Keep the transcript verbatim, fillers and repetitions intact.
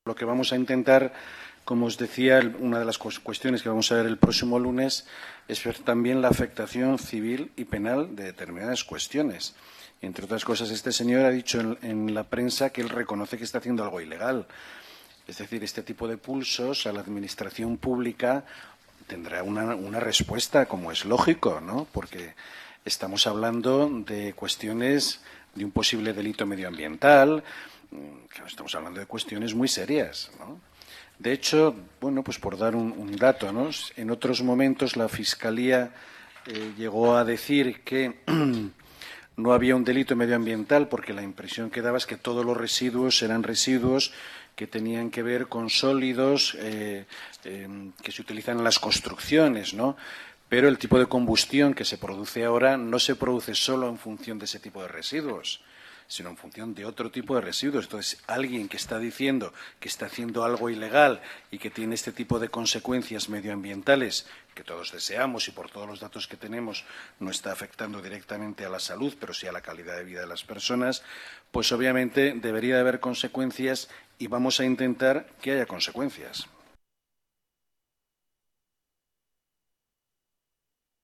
Lo que vamos a intentar, como os decía, una de las cuestiones que vamos a ver el próximo lunes es ver también la afectación civil y penal de determinadas cuestiones. Entre otras cosas, este señor ha dicho en, en la prensa que él reconoce que está haciendo algo ilegal. Es decir, este tipo de pulsos a la administración pública tendrá una, una respuesta, como es lógico, ¿no? Porque estamos hablando de cuestiones de un posible delito medioambiental, estamos hablando de cuestiones muy serias, ¿no? De hecho, bueno, pues por dar un, un dato, ¿no? En otros momentos la Fiscalía eh, llegó a decir que no había un delito medioambiental porque la impresión que daba es que todos los residuos eran residuos que tenían que ver con sólidos eh, eh, que se utilizan en las construcciones, ¿no? Pero el tipo de combustión que se produce ahora no se produce solo en función de ese tipo de residuos, sino en función de otro tipo de residuos. Entonces, alguien que está diciendo que está haciendo algo ilegal y que tiene este tipo de consecuencias medioambientales que todos deseamos y por todos los datos que tenemos no está afectando directamente a la salud, pero sí a la calidad de vida de las personas, pues obviamente debería de haber consecuencias y vamos a intentar que haya consecuencias.